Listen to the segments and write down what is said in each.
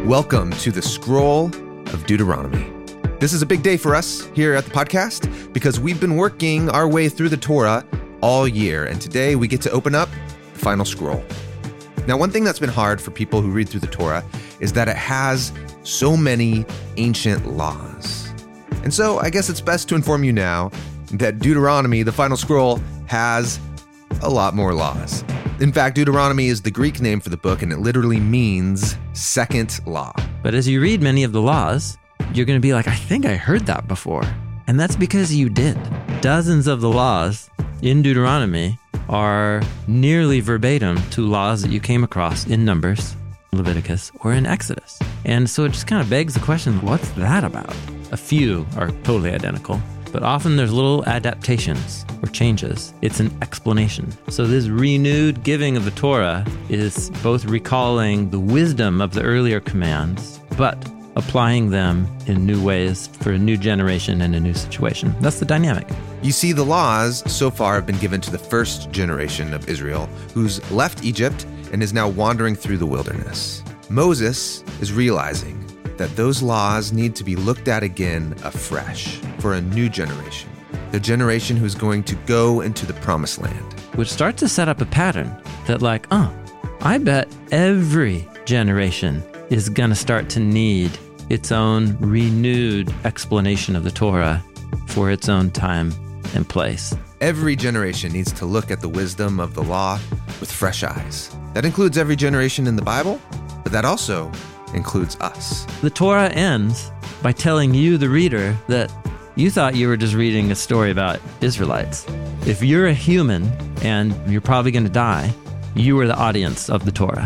Welcome to the Scroll of Deuteronomy. This is a big day for us here at the podcast because we've been working our way through the Torah all year, and today we get to open up the final scroll. Now, one thing that's been hard for people who read through the Torah is that it has so many ancient laws. And so I guess it's best to inform you now that Deuteronomy, the final scroll, has a lot more laws. In fact, Deuteronomy is the Greek name for the book, and it literally means second law. But as you read many of the laws, you're going to be like, I think I heard that before. And that's because you did. Dozens of the laws in Deuteronomy are nearly verbatim to laws that you came across in Numbers, Leviticus, or in Exodus. And so it just kind of begs the question, what's that about? A few are totally identical, but often there's little adaptations or changes. It's an explanation. So this renewed giving of the Torah is both recalling the wisdom of the earlier commands, but applying them in new ways for a new generation and a new situation. That's the dynamic. You see, the laws so far have been given to the first generation of Israel, who's left Egypt and is now wandering through the wilderness. Moses is realizing that those laws need to be looked at again afresh for a new generation, the generation who's going to go into the promised land. Which starts to set up a pattern that I bet every generation is going to start to need its own renewed explanation of the Torah for its own time and place. Every generation needs to look at the wisdom of the law with fresh eyes. That includes every generation in the Bible, but that also includes us. The Torah ends by telling you, the reader, that you thought you were just reading a story about Israelites. If you're a human and you're probably going to die, you were the audience of the Torah.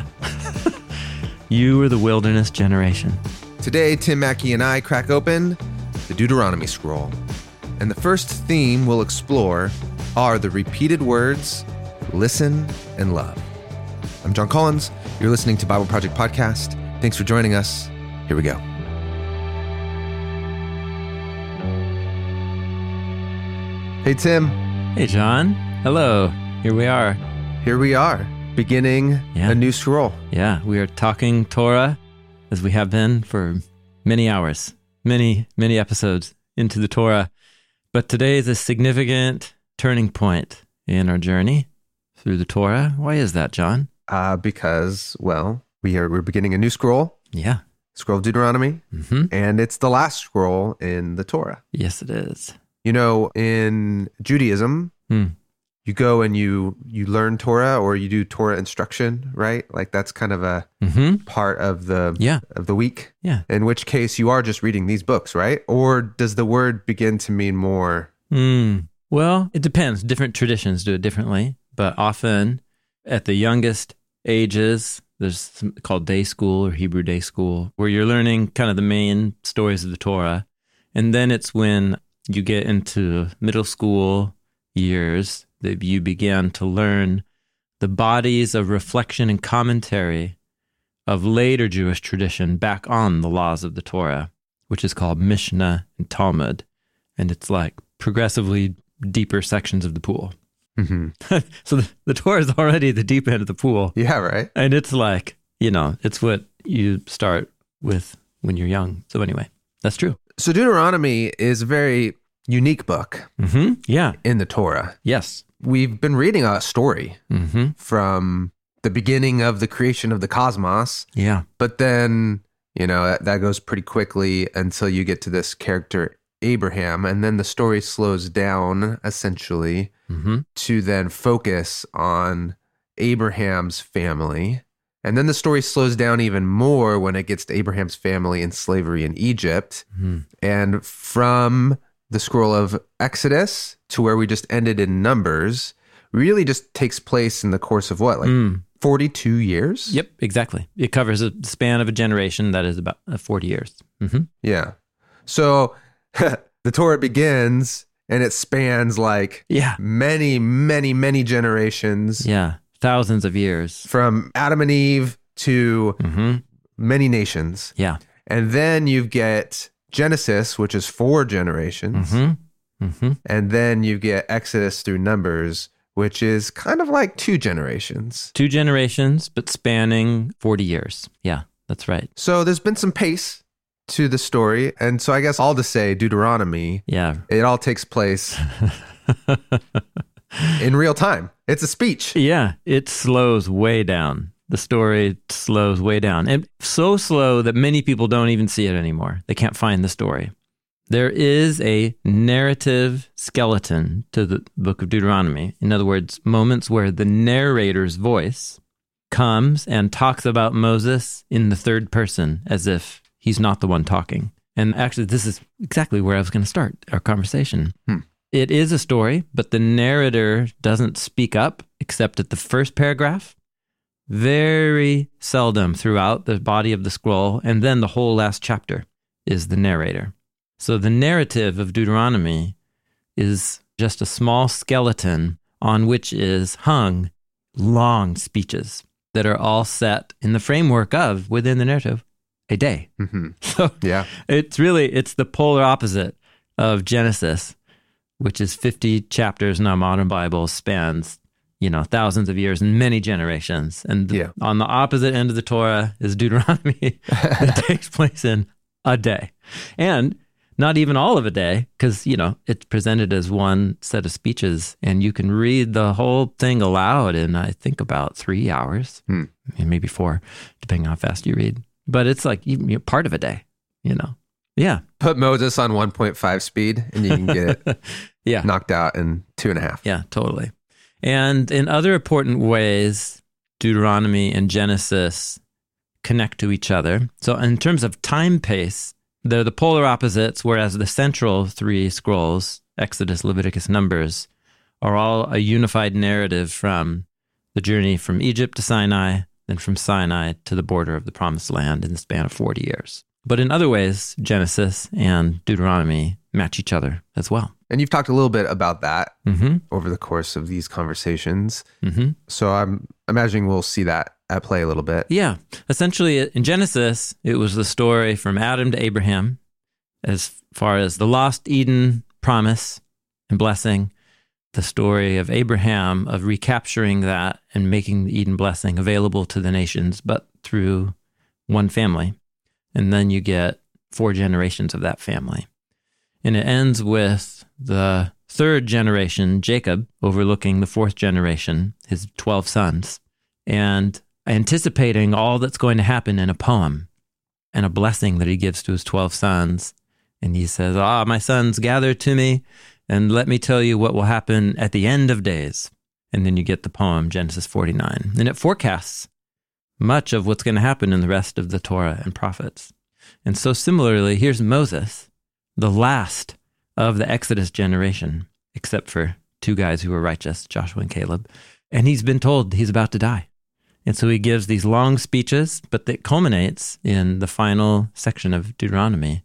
You were the wilderness generation. Today, Tim Mackey and I crack open the Deuteronomy scroll. And the first theme we'll explore are the repeated words, listen and love. I'm John Collins. You're listening to Bible Project Podcast. Thanks for joining us. Here we go. Hey, Tim. Hey, John. Hello. Here we are. Here we are, beginning a new scroll. Yeah, we are talking Torah as we have been for many hours, many episodes into the Torah. But today is a significant turning point in our journey through the Torah. Why is that, John? Because, we're beginning a new scroll. Yeah. Scroll of Deuteronomy. Mm-hmm. And it's the last scroll in the Torah. Yes, it is. You know, in Judaism, you go and you learn Torah, or you do Torah instruction, right? Like that's kind of a part of the week. Yeah. In which case you are just reading these books, right? Or does the word begin to mean more? Well, it depends. Different traditions do it differently, but often at the youngest ages, there's something called day school or Hebrew day school, where you're learning kind of the main stories of the Torah. And then it's when you get into middle school years that you began to learn the bodies of reflection and commentary of later Jewish tradition back on the laws of the Torah, which is called Mishnah and Talmud. And it's like progressively deeper sections of the pool. Mm-hmm. So the Torah is already the deep end of the pool. Yeah, right. And it's like, it's what you start with when you're young. So anyway, that's true. So Deuteronomy is a very unique book in the Torah. Yes. We've been reading a story from the beginning of the creation of the cosmos. Yeah. But then, that goes pretty quickly until you get to this character, Abraham. And then the story slows down, essentially, to then focus on Abraham's family. And then the story slows down even more when it gets to Abraham's family in slavery in Egypt. And from the scroll of Exodus to where we just ended in Numbers really just takes place in the course of 42 years? Yep, exactly. It covers a span of a generation that is about 40 years. Yeah. So the Torah begins and it spans many, many, many generations. Yeah. Thousands of years. From Adam and Eve to many nations. Yeah. And then you get Genesis, which is 4 generations. And then you get Exodus through Numbers, which is kind of like 2 generations. 2 generations, but spanning 40 years. Yeah. That's right. So there's been some pace to the story. And so I guess I'll just say Deuteronomy, Yeah. it all takes place in real time. It's a speech. Yeah, it slows way down. The story slows way down. And so slow that many people don't even see it anymore. They can't find the story. There is a narrative skeleton to the book of Deuteronomy. In other words, moments where the narrator's voice comes and talks about Moses in the third person as if he's not the one talking. And actually, this is exactly where I was going to start our conversation. It is a story, but the narrator doesn't speak up except at the first paragraph. Very seldom throughout the body of the scroll, and then the whole last chapter is the narrator. So the narrative of Deuteronomy is just a small skeleton on which is hung long speeches that are all set in the framework of, within the narrative, a day. So it's the polar opposite of Genesis, which is 50 chapters in our modern Bible, spans thousands of years and many generations. And on the opposite end of the Torah is Deuteronomy that takes place in a day. And not even all of a day, because, it's presented as one set of speeches, and you can read the whole thing aloud in, I think, about 3 hours, maybe 4, depending on how fast you read. But it's like part of a day, Yeah. Put Moses on 1.5 speed, and you can get it knocked out in 2.5. Yeah, totally. And in other important ways, Deuteronomy and Genesis connect to each other. So in terms of time pace, they're the polar opposites, whereas the central 3 scrolls, Exodus, Leviticus, Numbers, are all a unified narrative from the journey from Egypt to Sinai, then from Sinai to the border of the Promised Land in the span of 40 years. But in other ways, Genesis and Deuteronomy match each other as well. And you've talked a little bit about that over the course of these conversations. So I'm imagining we'll see that at play a little bit. Yeah. Essentially, in Genesis, it was the story from Adam to Abraham as far as the lost Eden promise and blessing, the story of Abraham of recapturing that and making the Eden blessing available to the nations, but through one family. And then you get 4 generations of that family. And it ends with the 3rd generation, Jacob, overlooking the 4th generation, his 12 sons, and anticipating all that's going to happen in a poem and a blessing that he gives to his 12 sons. And he says, my sons, gather to me, and let me tell you what will happen at the end of days. And then you get the poem, Genesis 49. And it forecasts much of what's going to happen in the rest of the Torah and prophets. And so similarly, here's Moses, the last of the Exodus generation, except for 2 guys who were righteous, Joshua and Caleb. And he's been told he's about to die. And so he gives these long speeches, but that culminates in the final section of Deuteronomy,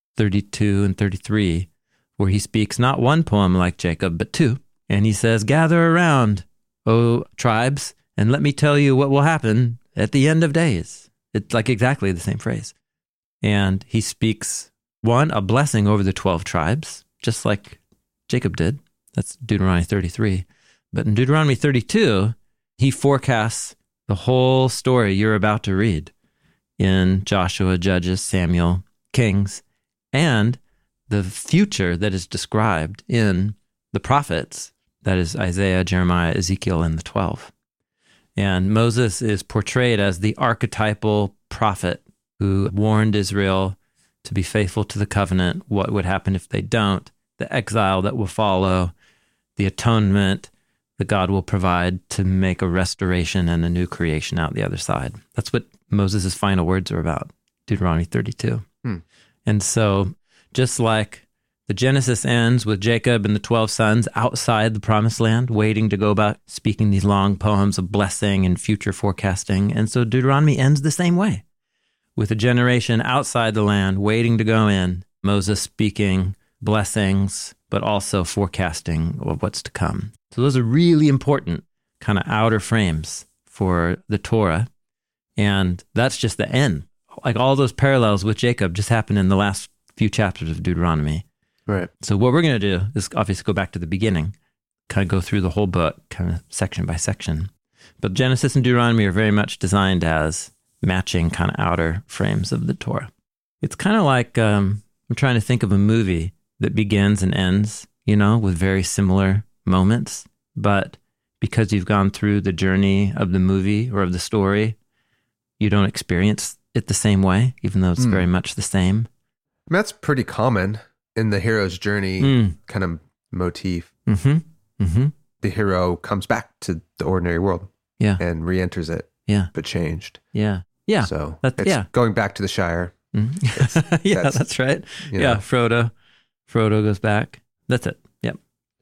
32 and 33, where he speaks not 1 poem like Jacob, but 2. And he says, gather around, O tribes, and let me tell you what will happen at the end of days. It's like exactly the same phrase. And he speaks, 1, a blessing over the 12 tribes, just like Jacob did. That's Deuteronomy 33. But in Deuteronomy 32, he forecasts the whole story you're about to read in Joshua, Judges, Samuel, Kings, and the future that is described in the prophets, that is Isaiah, Jeremiah, Ezekiel, and the 12. And Moses is portrayed as the archetypal prophet who warned Israel to be faithful to the covenant, what would happen if they don't, the exile that will follow, the atonement that God will provide to make a restoration and a new creation out the other side. That's what Moses' final words are about, Deuteronomy 32. And so just like the Genesis ends with Jacob and the 12 sons outside the promised land, waiting to go about speaking these long poems of blessing and future forecasting. And so Deuteronomy ends the same way, with a generation outside the land waiting to go in, Moses speaking blessings, but also forecasting of what's to come. So those are really important kind of outer frames for the Torah. And that's just the end. Like all those parallels with Jacob just happened in the last few chapters of Deuteronomy. Right. So what we're going to do is obviously go back to the beginning, kind of go through the whole book, kind of section by section. But Genesis and Deuteronomy are very much designed as matching kind of outer frames of the Torah. It's kind of like, I'm trying to think of a movie that begins and ends, with very similar moments. But because you've gone through the journey of the movie or of the story, you don't experience it the same way, even though it's very much the same. That's pretty common in the hero's journey kind of motif. The hero comes back to the ordinary world and re-enters it, but changed. Yeah. So it's going back to the Shire. That's right. Frodo goes back. That's it. Yep.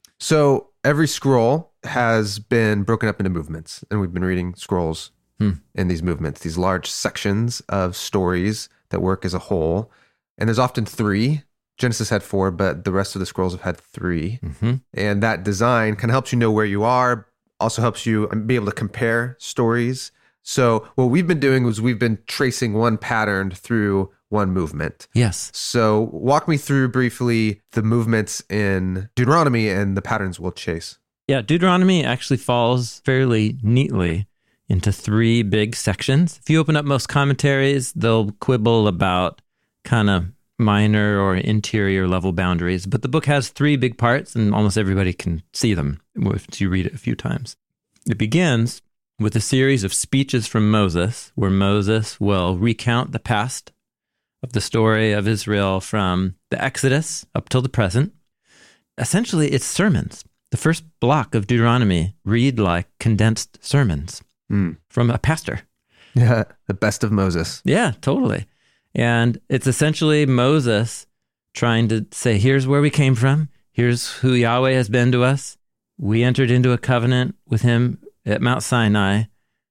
So every scroll has been broken up into movements, and we've been reading scrolls in these movements, these large sections of stories that work as a whole. And there's often 3. Genesis had 4, but the rest of the scrolls have had 3. And that design kind of helps you know where you are, also helps you be able to compare stories. So what we've been doing was we've been tracing one pattern through one movement. Yes. So walk me through briefly the movements in Deuteronomy and the patterns we'll chase. Yeah, Deuteronomy actually falls fairly neatly into 3 big sections. If you open up most commentaries, they'll quibble about kind of minor or interior level boundaries, but the book has 3 big parts and almost everybody can see them if you read it a few times. It begins with a series of speeches from Moses, where Moses will recount the past of the story of Israel from the Exodus up till the present. Essentially, it's sermons. The first block of Deuteronomy read like condensed sermons from a pastor. Yeah, the best of Moses. Yeah, totally. And it's essentially Moses trying to say, here's where we came from. Here's who Yahweh has been to us. We entered into a covenant with him at Mount Sinai.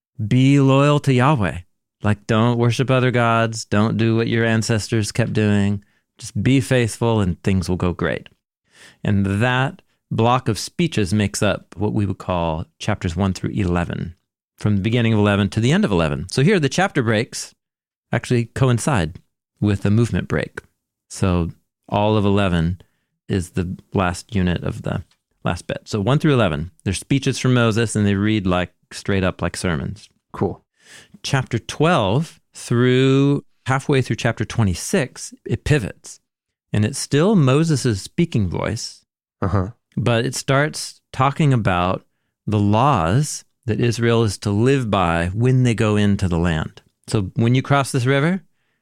Be loyal to Yahweh. Like, don't worship other gods. Don't do what your ancestors kept doing. Just be faithful and things will go great. And that block of speeches makes up what we would call chapters 1 through 11, from the beginning of 11 to the end of 11. So here the chapter breaks actually coincide with a movement break. So all of 11 is the last unit of the last bit. So 1 through 11, they're speeches from Moses and they read like straight up like sermons. Cool. Chapter 12 through halfway through chapter 26, it pivots. And it's still Moses' speaking voice, but it starts talking about the laws that Israel is to live by when they go into the land. So when you cross this river,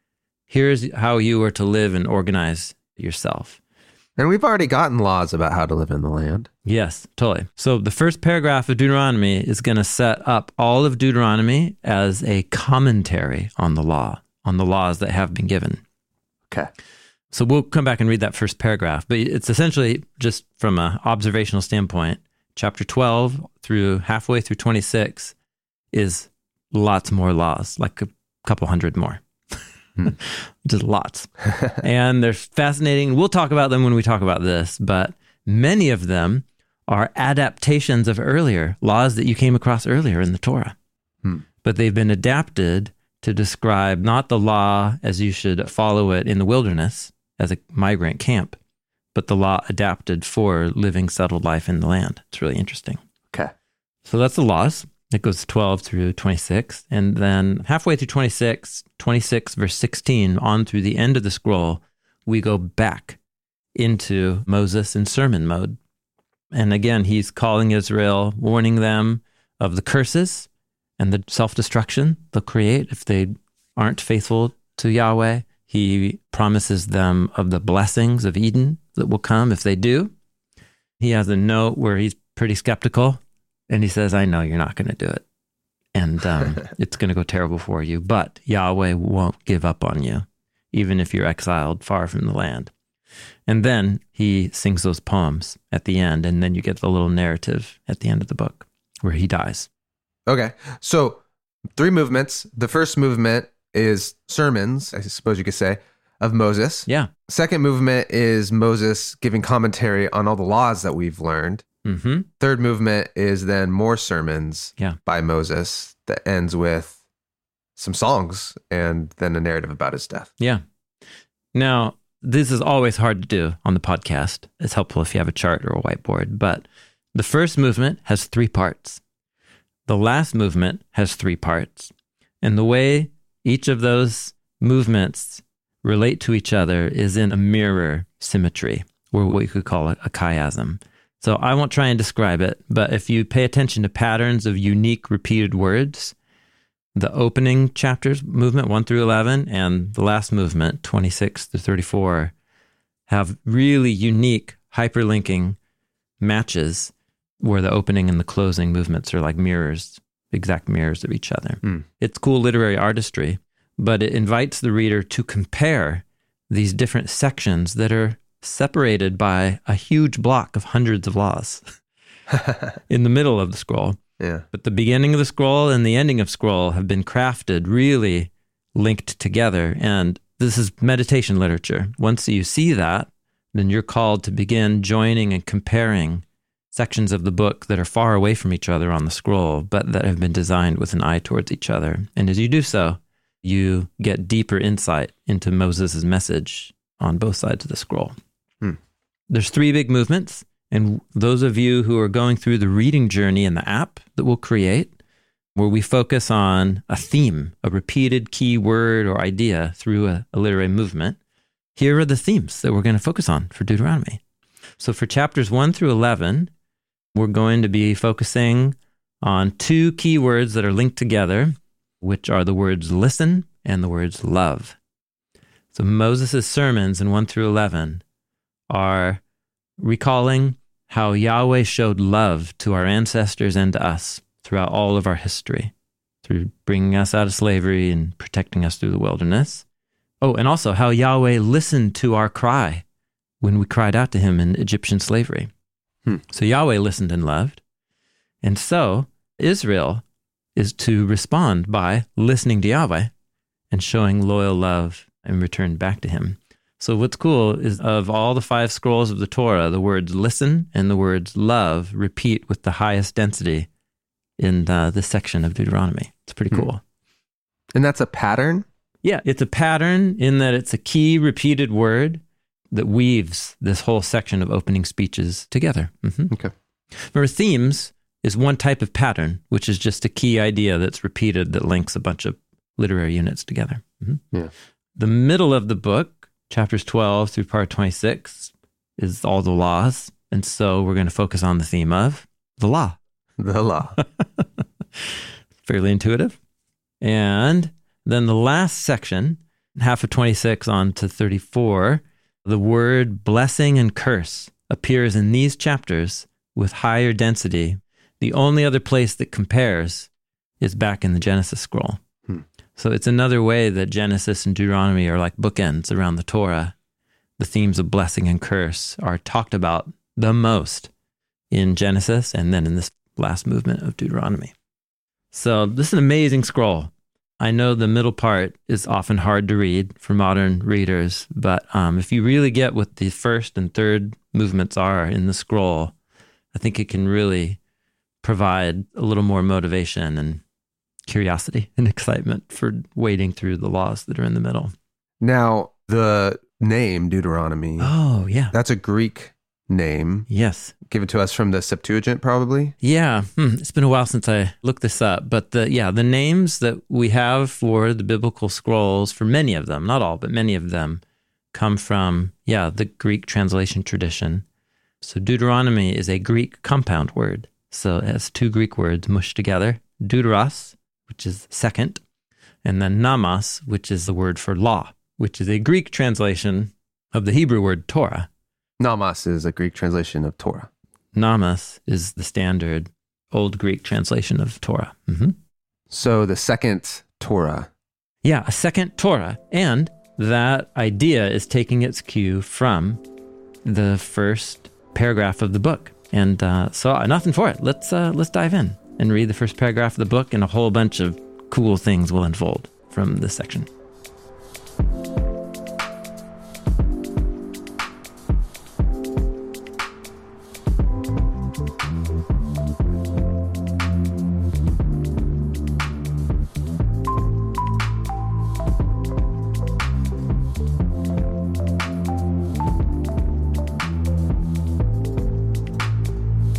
here's how you are to live and organize yourself. And we've already gotten laws about how to live in the land. Yes, totally. So the first paragraph of Deuteronomy is going to set up all of Deuteronomy as a commentary on the laws that have been given. Okay. So we'll come back and read that first paragraph, but it's essentially just from an observational standpoint, chapter 12 through halfway through 26 is lots more laws, like a couple hundred more. Just lots. And they're fascinating. We'll talk about them when we talk about this, but many of them are adaptations of earlier laws that you came across earlier in the Torah. But they've been adapted to describe not the law as you should follow it in the wilderness as a migrant camp, but the law adapted for living settled life in the land. It's really interesting. Okay. So that's the laws. It goes 12 through 26. And then halfway through 26 verse 16 on through the end of the scroll, we go back into Moses in sermon mode. And again, he's calling Israel, warning them of the curses and the self-destruction they'll create if they aren't faithful to Yahweh. He promises them of the blessings of Eden that will come if they do. He has a note where he's pretty skeptical, and he says, I know you're not going to do it, and it's going to go terrible for you, but Yahweh won't give up on you, even if you're exiled far from the land. And then he sings those poems at the end, and then you get the little narrative at the end of the book where he dies. Okay, so 3 movements. The first movement is sermons, I suppose you could say, of Moses. Yeah. Second movement is Moses giving commentary on all the laws that we've learned. Third movement is then more sermons by Moses that ends with some songs and then a narrative about his death. Yeah. Now, this is always hard to do on the podcast. It's helpful if you have a chart or a whiteboard, but the first movement has 3 parts. The last movement has 3 parts. And the way each of those movements relate to each other is in a mirror symmetry, or what you could call a chiasm. So I won't try and describe it, but if you pay attention to patterns of unique repeated words, the opening chapters, movement 1 through 11, and the last movement, 26 to 34, have really unique hyperlinking matches where the opening and the closing movements are like mirrors, exact mirrors of each other. It's cool literary artistry, but it invites the reader to compare these different sections that are separated by a huge block of hundreds of laws in the middle of the scroll. Yeah. But the beginning of the scroll and the ending of scroll have been crafted, really linked together. And this is meditation literature. Once you see that, then you're called to begin joining and comparing sections of the book that are far away from each other on the scroll, but that have been designed with an eye towards each other. And as you do so, you get deeper insight into Moses' message on both sides of the scroll. There's 3 big movements, and those of you who are going through the reading journey in the app that we'll create, where we focus on a theme, a repeated key word or idea through a literary movement, here are the themes that we're going to focus on for Deuteronomy. So for chapters 1 through 11, we're going to be focusing on 2 key words that are linked together, which are the words listen and the words love. So Moses' sermons in 1 through 11 are recalling how Yahweh showed love to our ancestors and to us throughout all of our history, through bringing us out of slavery and protecting us through the wilderness. Oh, and also how Yahweh listened to our cry when we cried out to him in Egyptian slavery. So Yahweh listened and loved. And so Israel is to respond by listening to Yahweh and showing loyal love in return back to him. So what's cool is of all the 5 scrolls of the Torah, the words listen and the words love repeat with the highest density in this section of Deuteronomy. It's pretty cool. And that's a pattern? Yeah, it's a pattern in that it's a key repeated word that weaves this whole section of opening speeches together. Okay. Remember, themes is one type of pattern, which is just a key idea that's repeated that links a bunch of literary units together. Yeah. The middle of the book, chapters 12 through part 26, is all the laws. And so we're going to focus on the theme of the law. The law. Fairly intuitive. And then the last section, half of 26 on to 34, the word blessing and curse appears in these chapters with higher density. The only other place that compares is back in the Genesis scroll. So it's another way that Genesis and Deuteronomy are like bookends around the Torah. The themes of blessing and curse are talked about the most in Genesis and then in this last movement of Deuteronomy. So this is an amazing scroll. I know the middle part is often hard to read for modern readers, but if you really get what the first and third movements are in the scroll, I think it can really provide a little more motivation and curiosity and excitement for wading through the laws that are in the middle. Now, the name Deuteronomy. Oh, yeah. That's a Greek name. Yes. Given to us from the Septuagint, probably? Yeah. It's been a while since I looked this up. But the names that we have for the biblical scrolls, for many of them, not all, but many of them, come from, the Greek translation tradition. So Deuteronomy is a Greek compound word. So it has 2 Greek words mushed together. Deuteros, which is second, and then namas, which is the word for law, which is a Greek translation of the Hebrew word Torah. Namas is a Greek translation of Torah. Namas is the standard Old Greek translation of Torah. So the second Torah. Yeah, a second Torah. And that idea is taking its cue from the first paragraph of the book. And so nothing for it. Let's dive in and read the first paragraph of the book, and a whole bunch of cool things will unfold from this section.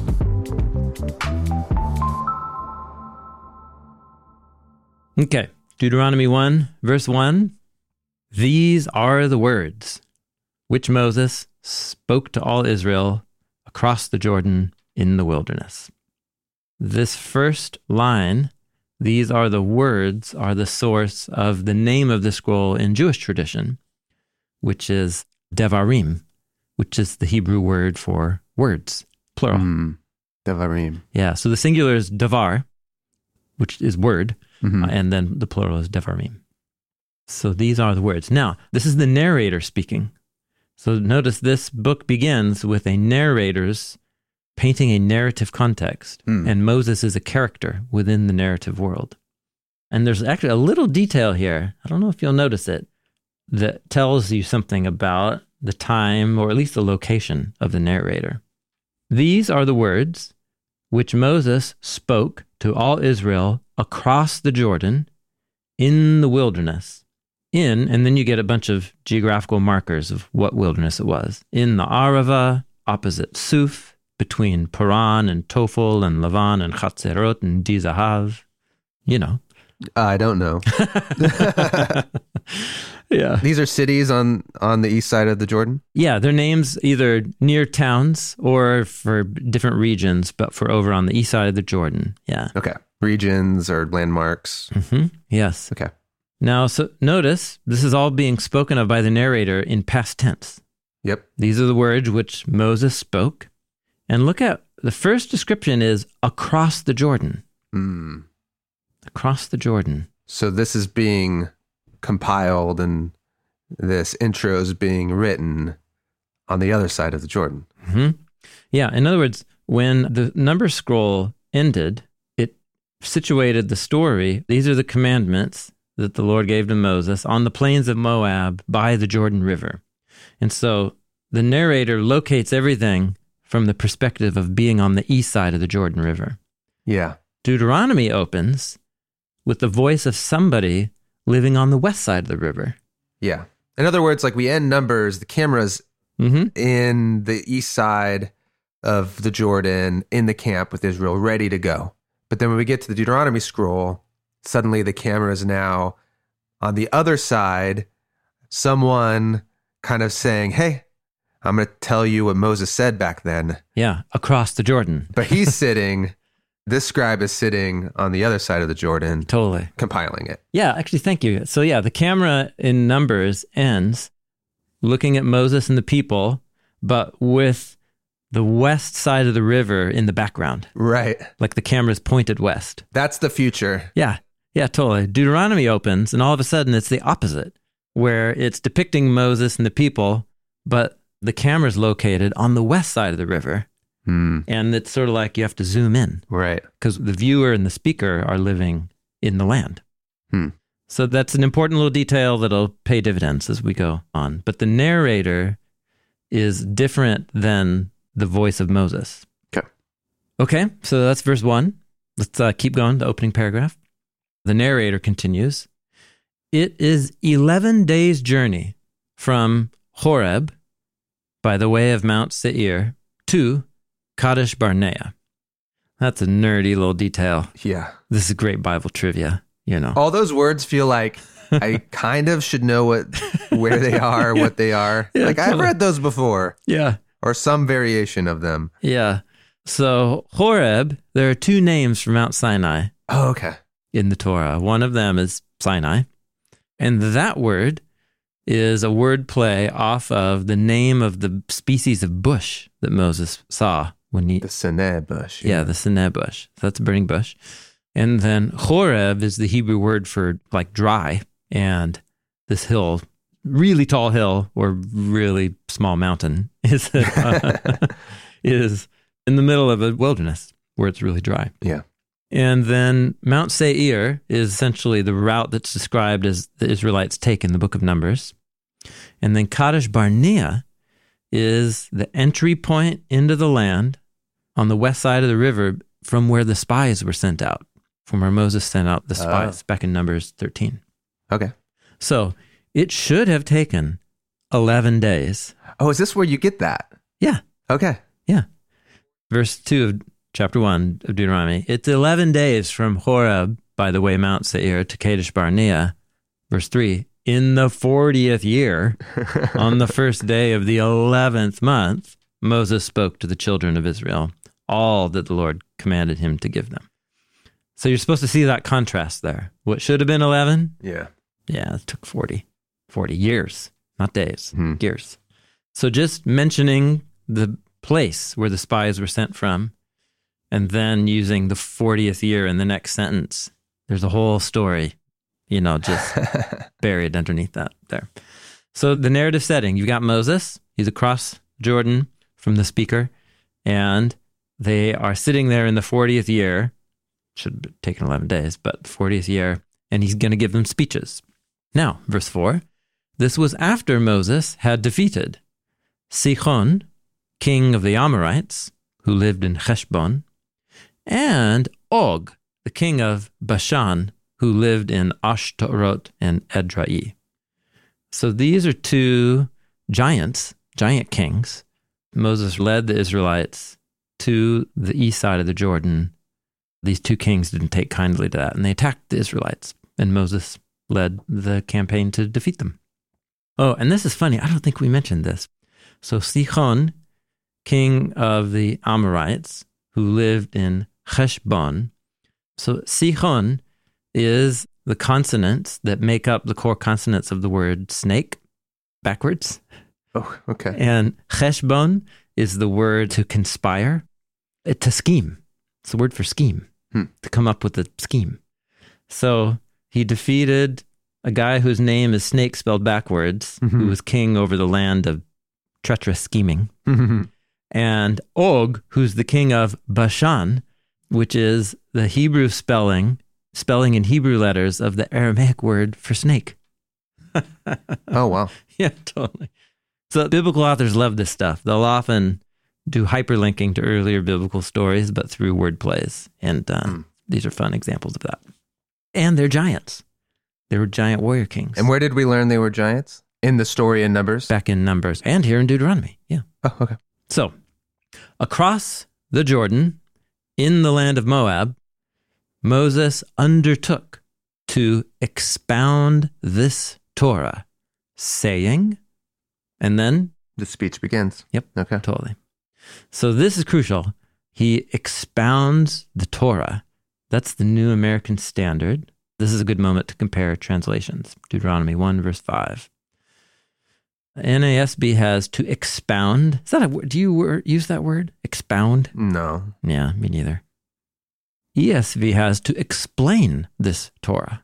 Okay, Deuteronomy 1, verse 1. These are the words which Moses spoke to all Israel across the Jordan in the wilderness. This first line, these are the words, are the source of the name of the scroll in Jewish tradition, which is Devarim, which is the Hebrew word for words, plural. Devarim. Yeah, so the singular is davar, which is word, and then the plural is Devarim. So these are the words. Now, this is the narrator speaking. So notice this book begins with a narrator's painting a narrative context, and Moses is a character within the narrative world. And there's actually a little detail here, I don't know if you'll notice it, that tells you something about the time, or at least the location of the narrator. These are the words which Moses spoke to all Israel across the Jordan in the wilderness. And then you get a bunch of geographical markers of what wilderness it was. In the Arava, opposite Suf, between Paran and Tophel and Lavan and Chatzerot and Dizahav. You know. I don't know. Yeah. These are cities on the east side of the Jordan? Yeah, they're names either near towns or for different regions, but for over on the east side of the Jordan. Yeah. Okay. Regions or landmarks. Yes. Okay. Now, so notice, this is all being spoken of by the narrator in past tense. Yep. These are the words which Moses spoke. And look at, the first description is across the Jordan. Across the Jordan. So this is being compiled and this intro is being written on the other side of the Jordan. Yeah, in other words, when the number scroll ended, it situated the story. These are the commandments that the Lord gave to Moses on the plains of Moab by the Jordan River. And so the narrator locates everything from the perspective of being on the east side of the Jordan River. Yeah. Deuteronomy opens with the voice of somebody living on the west side of the river. Yeah. In other words, like we end Numbers, the camera's in the east side of the Jordan, in the camp with Israel, ready to go. But then when we get to the Deuteronomy scroll, suddenly the camera is now on the other side, someone kind of saying, hey, I'm going to tell you what Moses said back then. Yeah, across the Jordan. But he's sitting, this scribe is sitting on the other side of the Jordan. Totally. Compiling it. Yeah, actually, thank you. So yeah, the camera in Numbers ends looking at Moses and the people, but with the west side of the river in the background. Right. Like the camera's pointed west. That's the future. Yeah. Yeah, totally. Deuteronomy opens, and all of a sudden it's the opposite, where it's depicting Moses and the people, but the camera's located on the west side of the river. And it's sort of like you have to zoom in. Right. Because the viewer and the speaker are living in the land. So that's an important little detail that'll pay dividends as we go on. But the narrator is different than the voice of Moses. Okay, so that's verse 1. Let's keep going, the opening paragraph. The narrator continues, it is 11 days' journey from Horeb by the way of Mount Seir to Kadesh Barnea. That's a nerdy little detail. Yeah. This is great Bible trivia, you know. All those words feel like I kind of should know where they are, what they are. Yeah, like I've read those before. Yeah. Or some variation of them. Yeah. So Horeb, there are two names for Mount Sinai. Oh, okay. In the Torah. One of them is Sinai. And that word is a word play off of the name of the species of bush that Moses saw when he... The Seneh bush. Yeah, the Seneh bush. So that's a burning bush. And then Horeb is the Hebrew word for like dry. And this hill, really tall hill or really small mountain is in the middle of a wilderness where it's really dry. Yeah. And then Mount Seir is essentially the route that's described as the Israelites take in the book of Numbers. And then Kadesh Barnea is the entry point into the land on the west side of the river from where the spies were sent out, from where Moses sent out the spies back in Numbers 13. Okay. So it should have taken 11 days. Oh, is this where you get that? Yeah. Okay. Yeah. Verse 2 of chapter 1 of Deuteronomy. It's 11 days from Horeb by the way Mount Seir to Kadesh Barnea. Verse 3, in the 40th year, on the first day of the 11th month, Moses spoke to the children of Israel all that the Lord commanded him to give them. So you're supposed to see that contrast there. What should have been 11? Yeah. Yeah, it took 40 years, not days, years. So just mentioning the place where the spies were sent from, and then using the 40th year in the next sentence, there's a whole story, just buried underneath that there. So the narrative setting, you've got Moses, he's across Jordan from the speaker, and they are sitting there in the 40th year, should have taken 11 days, but the 40th year, and he's going to give them speeches. Now, verse 4, this was after Moses had defeated Sihon, king of the Amorites, who lived in Heshbon, and Og, the king of Bashan, who lived in Ashtaroth and Edrei. So these are two giant kings. Moses led the Israelites to the east side of the Jordan. These two kings didn't take kindly to that, and they attacked the Israelites, and Moses led the campaign to defeat them. Oh, and this is funny. I don't think we mentioned this. So Sihon, king of the Amorites, who lived in Heshbon. So Sihon is the consonants that make up the core consonants of the word snake, backwards. Oh, okay. And Heshbon is the word to conspire, to scheme. It's the word for scheme, to come up with a scheme. So he defeated a guy whose name is Snake spelled backwards, who was king over the land of treacherous scheming. And Og, who's the king of Bashan, which is the Hebrew spelling in Hebrew letters of the Aramaic word for snake. Oh, wow. Yeah, totally. So biblical authors love this stuff. They'll often do hyperlinking to earlier biblical stories, but through word plays. And these are fun examples of that. And they're giants. They were giant warrior kings. And where did we learn they were giants? In the story in Numbers? Back in Numbers. And here in Deuteronomy. Yeah. Oh, okay. So, across the Jordan, in the land of Moab, Moses undertook to expound this Torah, saying, and then... The speech begins. Yep. Okay. Totally. So this is crucial. He expounds the Torah. That's the New American Standard. This is a good moment to compare translations. Deuteronomy 1, verse 5. NASB has to expound. Is that a word? Do you use that word? Expound? No. Yeah, me neither. ESV has to explain this Torah.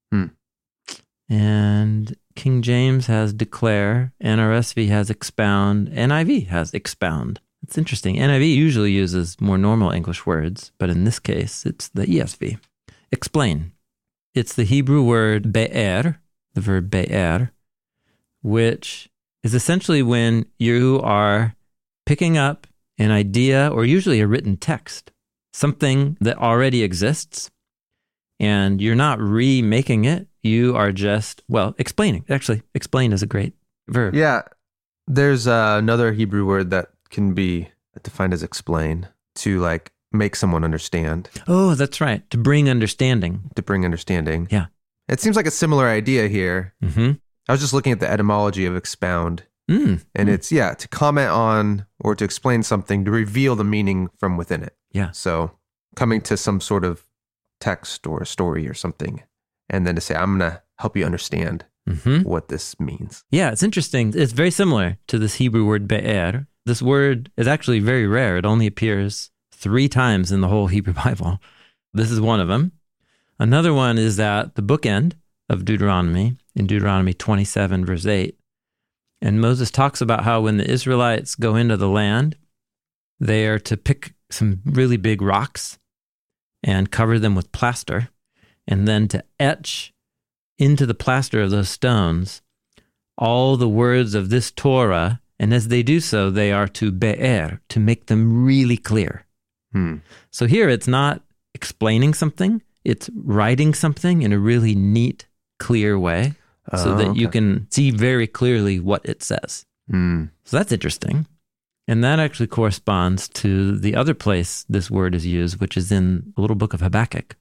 And King James has declare. NRSV has expound. NIV has expound. It's interesting. NIV usually uses more normal English words, but in this case, it's the ESV. Explain. It's the Hebrew word be'er, the verb be'er, which is essentially when you are picking up an idea or usually a written text, something that already exists, and you're not remaking it. You are just, explaining. Actually, explain is a great verb. Yeah. There's another Hebrew word that can be defined as explain, to make someone understand. Oh, that's right. To bring understanding. To bring understanding. Yeah. It seems like a similar idea here. Mm-hmm. I was just looking at the etymology of expound. And it's, to comment on or to explain something, to reveal the meaning from within it. Yeah. So coming to some sort of text or a story or something, and then to say, I'm going to help you understand what this means. Yeah, it's interesting. It's very similar to this Hebrew word be'er. This word is actually very rare. It only appears 3 times in the whole Hebrew Bible. This is one of them. Another one is at the bookend of Deuteronomy, in Deuteronomy 27, verse 8. And Moses talks about how when the Israelites go into the land, they are to pick some really big rocks and cover them with plaster, and then to etch into the plaster of those stones all the words of this Torah. And as they do so, they are to be'er, to make them really clear. So here it's not explaining something, it's writing something in a really neat, clear way so that you can see very clearly what it says. So that's interesting. And that actually corresponds to the other place this word is used, which is in the little book of Habakkuk.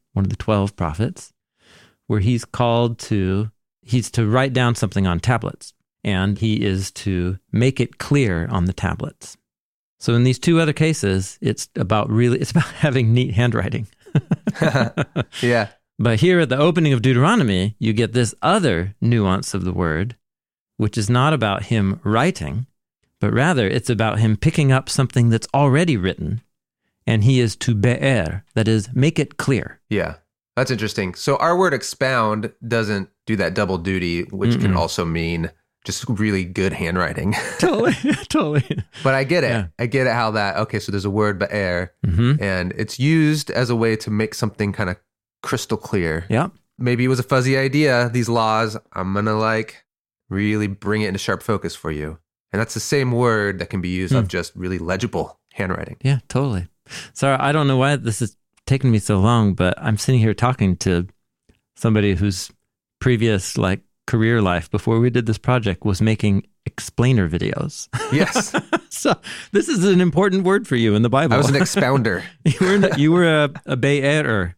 one of the 12 prophets, where he's to write down something on tablets, and he is to make it clear on the tablets. So in these two other cases, it's about having neat handwriting. Yeah. But here at the opening of Deuteronomy, you get this other nuance of the word, which is not about him writing, but rather it's about him picking up something that's already written, and he is to be'er, that is, make it clear. Yeah, that's interesting. So our word expound doesn't do that double duty, which can also mean just really good handwriting. Totally. But I get it. Yeah. I get it how that, okay, so there's a word be'er, and it's used as a way to make something kind of crystal clear. Yeah. Maybe it was a fuzzy idea, these laws, I'm going to really bring it into sharp focus for you. And that's the same word that can be used of just really legible handwriting. Yeah, totally. Sorry, I don't know why this is taking me so long, but I'm sitting here talking to somebody whose previous career life before we did this project was making explainer videos. Yes. So this is an important word for you in the Bible. I was an expounder. you were a be'erer.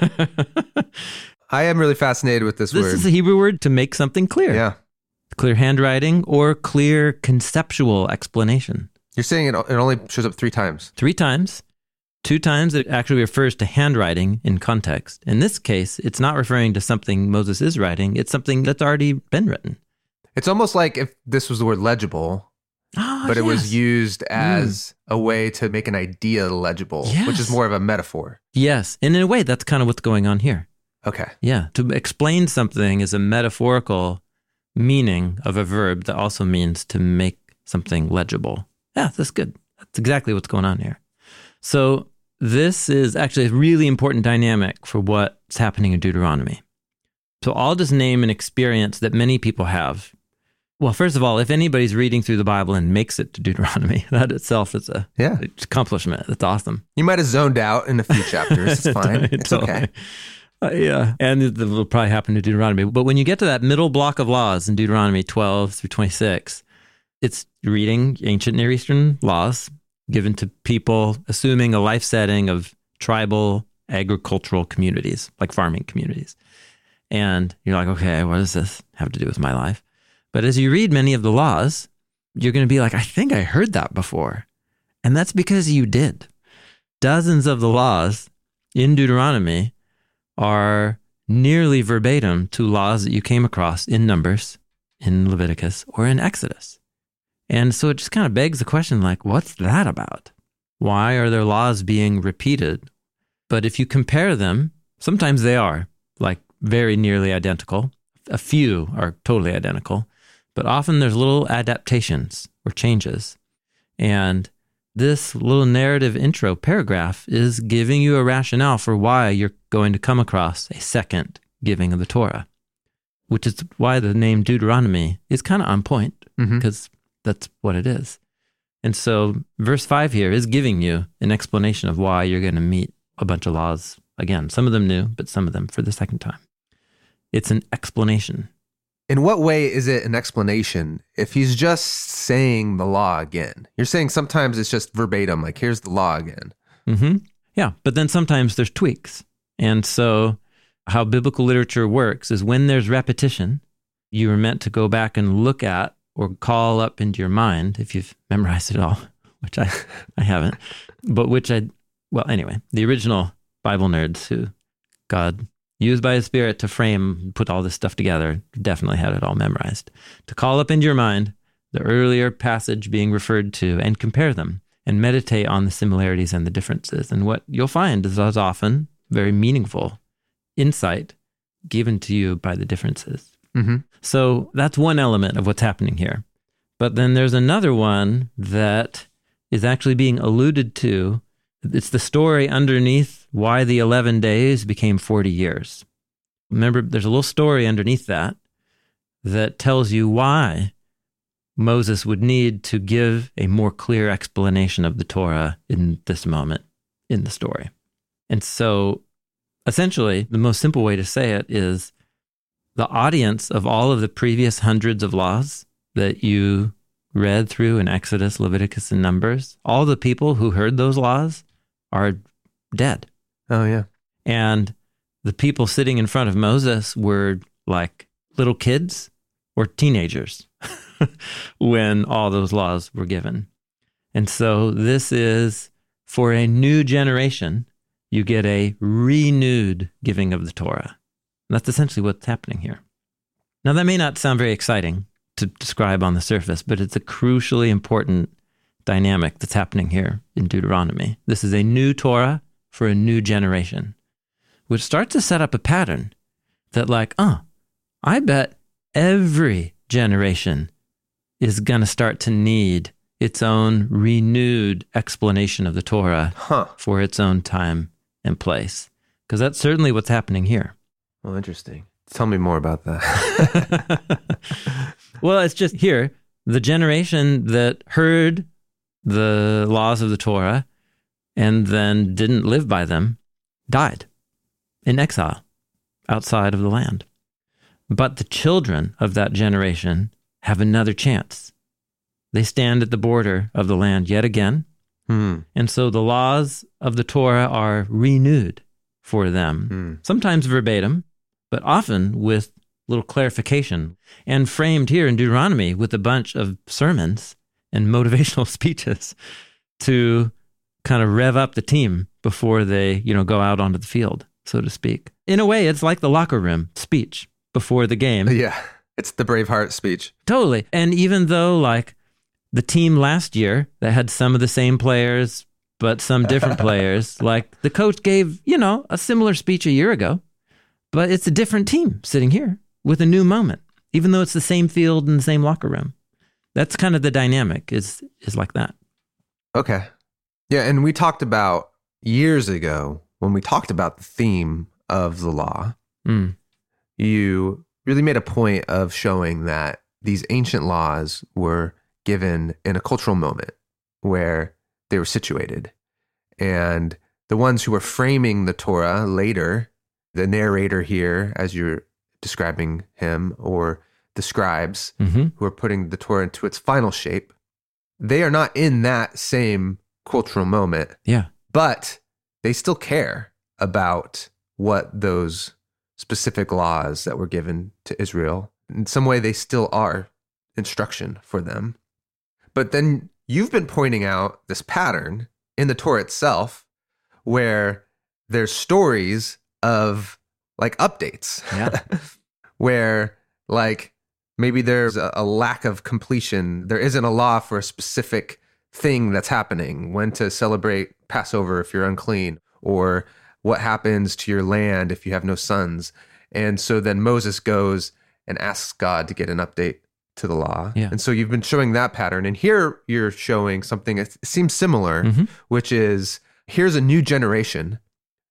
I am really fascinated with this word. This is a Hebrew word to make something clear. Yeah. Clear handwriting or clear conceptual explanation. You're saying it only shows up 3 times. 3 times. 2 times it actually refers to handwriting in context. In this case, it's not referring to something Moses is writing. It's something that's already been written. It's almost like if this was the word legible, but it was used as a way to make an idea legible, which is more of a metaphor. Yes. And in a way, that's kind of what's going on here. Okay. Yeah. To explain something is a metaphorical meaning of a verb that also means to make something legible. Yeah, that's good. That's exactly what's going on here. So this is actually a really important dynamic for what's happening in Deuteronomy. So I'll just name an experience that many people have. Well, first of all, if anybody's reading through the Bible and makes it to Deuteronomy, that itself is a accomplishment. That's awesome. You might have zoned out in a few chapters. It's fine. It's okay. Yeah, and it will probably happen to Deuteronomy. But when you get to that middle block of laws in Deuteronomy 12 through 26, it's reading ancient Near Eastern laws given to people assuming a life setting of tribal agricultural communities, like farming communities. And you're like, okay, what does this have to do with my life? But as you read many of the laws, you're going to be like, I think I heard that before. And that's because you did. Dozens of the laws in Deuteronomy are nearly verbatim to laws that you came across in Numbers, in Leviticus, or in Exodus. And so it just kind of begs the question, what's that about? Why are there laws being repeated? But if you compare them, sometimes they are, very nearly identical. A few are totally identical. But often there's little adaptations or changes. And this little narrative intro paragraph is giving you a rationale for why you're going to come across a second giving of the Torah, which is why the name Deuteronomy is kind of on point, because that's what it is. And so verse 5 here is giving you an explanation of why you're going to meet a bunch of laws again. Some of them new, but some of them for the second time. It's an explanation. In what way is it an explanation if he's just saying the law again? You're saying sometimes it's just verbatim, here's the law again. Yeah, but then sometimes there's tweaks. And so how biblical literature works is when there's repetition, you are meant to go back and look at or call up into your mind, if you've memorized it all, which I haven't, but anyway, the original Bible nerds who God used by his Spirit to put all this stuff together, definitely had it all memorized. To call up into your mind the earlier passage being referred to and compare them and meditate on the similarities and the differences. And what you'll find is as often very meaningful insight given to you by the differences. So that's one element of what's happening here. But then there's another one that is actually being alluded to. It's the story underneath why the 11 days became 40 years. Remember, there's a little story underneath that tells you why Moses would need to give a more clear explanation of the Torah in this moment in the story. And so, essentially, the most simple way to say it is the audience of all of the previous hundreds of laws that you read through in Exodus, Leviticus, and Numbers, all the people who heard those laws are dead. Oh, yeah. And the people sitting in front of Moses were like little kids or teenagers when all those laws were given. And so this is for a new generation, you get a renewed giving of the Torah. And that's essentially what's happening here. Now, that may not sound very exciting to describe on the surface, but it's a crucially important dynamic that's happening here in Deuteronomy. This is a new Torah for a new generation, which starts to set up a pattern that I bet every generation is going to start to need its own renewed explanation of the Torah for its own time and place. Because that's certainly what's happening here. Well, interesting. Tell me more about that. Well, it's just here, the generation that heard the laws of the Torah and then didn't live by them died in exile outside of the land. But the children of that generation have another chance. They stand at the border of the land yet again. And so the laws of the Torah are renewed for them, sometimes verbatim, but often with little clarification, and framed here in Deuteronomy with a bunch of sermons and motivational speeches to kind of rev up the team before they, go out onto the field, so to speak. In a way, it's like the locker room speech before the game. Yeah, it's the Braveheart speech. Totally. And even though, the team last year that had some of the same players, but some different players, the coach gave, a similar speech a year ago, but it's a different team sitting here with a new moment, even though it's the same field and the same locker room. That's kind of the dynamic is like that. Okay. Yeah, and we talked about years ago when we talked about the theme of the law, you really made a point of showing that these ancient laws were given in a cultural moment where they were situated. And the ones who were framing the Torah later, the narrator here, as you're describing him, or the scribes who are putting the Torah into its final shape, they are not in that same cultural moment. Yeah. But they still care about what those specific laws that were given to Israel, in some way they still are instruction for them. But then you've been pointing out this pattern in the Torah itself where there's stories of updates, where maybe there's a lack of completion. There isn't a law for a specific thing that's happening, when to celebrate Passover if you're unclean, or what happens to your land if you have no sons. And so then Moses goes and asks God to get an update to the law. Yeah. And so you've been showing that pattern. And here you're showing something that seems similar, which is here's a new generation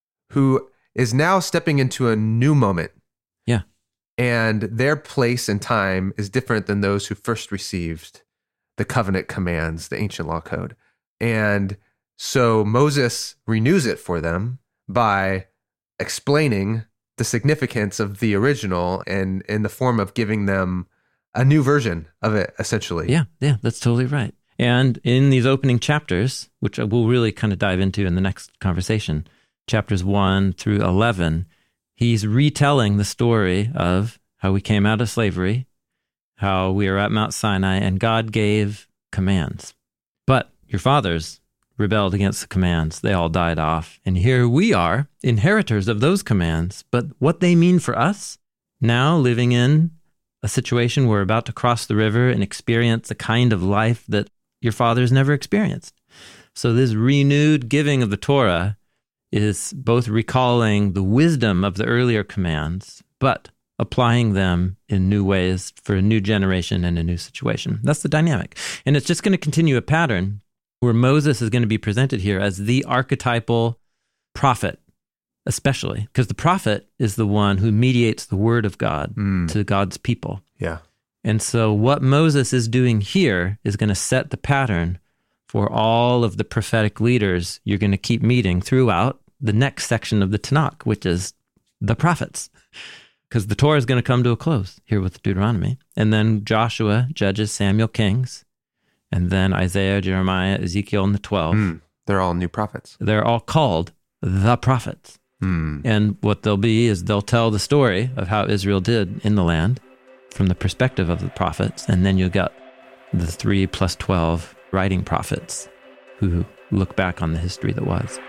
who is now stepping into a new moment. Yeah. And their place and time is different than those who first received the covenant commands, the ancient law code. And so Moses renews it for them by explaining the significance of the original and in the form of giving them a new version of it, essentially. Yeah, that's totally right. And in these opening chapters, which we'll really kind of dive into in the next conversation, chapters 1 through 11, he's retelling the story of how we came out of slavery, how we are at Mount Sinai, and God gave commands. But your fathers rebelled against the commands. They all died off. And here we are, inheritors of those commands. But what they mean for us, now living in a situation where we're about to cross the river and experience a kind of life that your fathers never experienced. So this renewed giving of the Torah is both recalling the wisdom of the earlier commands, but applying them in new ways for a new generation and a new situation. That's the dynamic. And it's just going to continue a pattern where Moses is going to be presented here as the archetypal prophet, especially because the prophet is the one who mediates the word of God to God's people. Yeah. And so what Moses is doing here is going to set the pattern for all of the prophetic leaders you're going to keep meeting throughout the next section of the Tanakh, which is the prophets. Because the Torah is going to come to a close here with Deuteronomy. And then Joshua, Judges, Samuel, Kings. And then Isaiah, Jeremiah, Ezekiel, and the 12. They're all new prophets. They're all called the prophets. And what they'll be is they'll tell the story of how Israel did in the land from the perspective of the prophets. And then you've got the 3 plus 12 writing prophets who look back on the history that was.